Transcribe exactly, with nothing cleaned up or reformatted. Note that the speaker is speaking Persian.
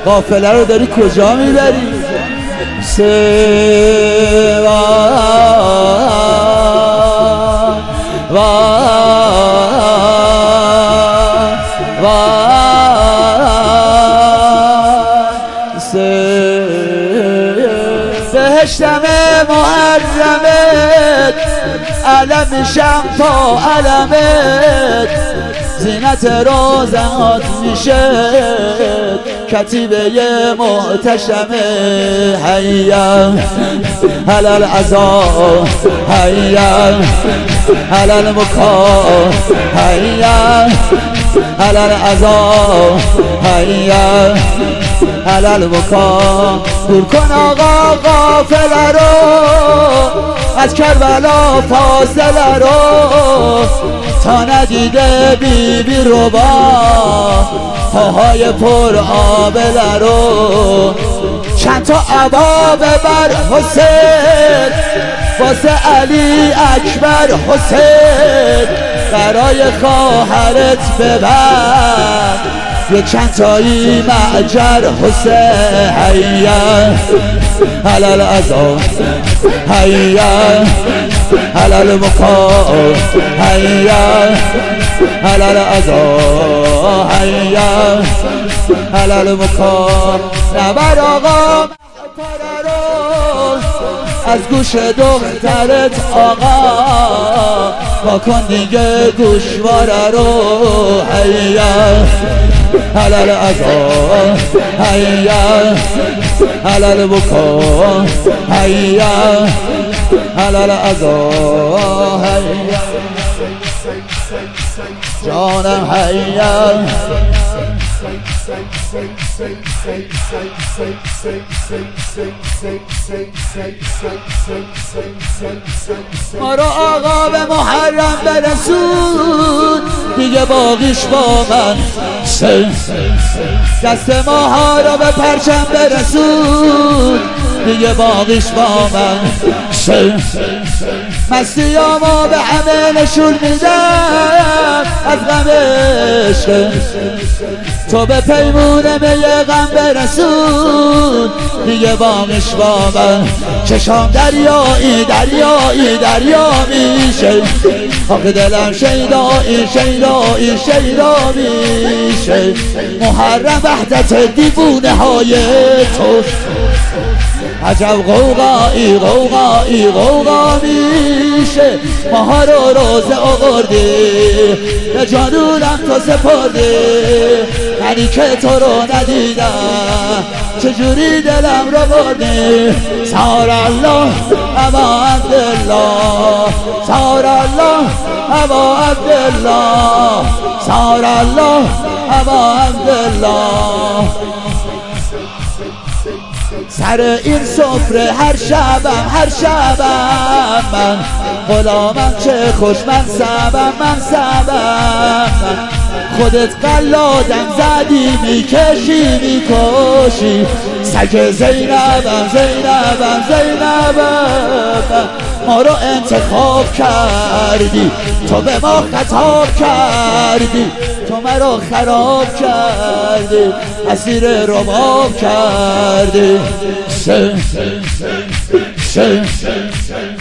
قافله رو داری کجا میبری؟ سوا وا وا بهشتم محرمت علم شم تا علمت زینت روزنات میشه کتیبه محتشمه هیا حلال عزا هیا حلال مکا هیا حلال عزا هیا حلال مکا دور کن آقا قافله رو از کربلا فاصله رو تا ندیده بی بی رو با پاهای پر آبله رو چند تا عبا ببر حسین واسه علی اکبر حسین برای خواهرت ببر یه چند تایی معجر حسین هیا حلال عزا هیا حلال مقا هیا حلال عزا هیا حلال مقا نبر آقا پاره رو از گوش دخترت آقا با کن دیگه گوشواره رو هیا حلال عزا هیا حلال بکا هیا حلال عزا هیا جانم هیا ما رو آقا به محرم برسون دیگه باقیش با من دست ماها رو به پرچم برسون دیگه باقیش با من مستیامو به همه نشون میدم از غم عشق تو به پیمونه به یه غم برسون دیگه باقیش با من چشام دریایی دریایی دریا میشه آخه دلم شیدایی شیدایی شیدا میشه محرم وحدت دیوونه های تو عجب غوغایی غوغایی غوغا میشه ماها رو روزه آوردی به جانونم تو سپردی منی که تو رو ندیدم چجوری دلم رو بردی سار الله ابا عبدالله سار الله ابا عبدالله سار الله ابا عبدالله سر این سفره هر شبم هر شبم من غلامم چه خوش من سبم من سبم خودت قلادم زدی میکشی میکشی سگ زینبم زینبم زینبم ما رو انتخاب کردی تو به ما خطاب کردی تو مرا خراب کردی اسیر رباب کردی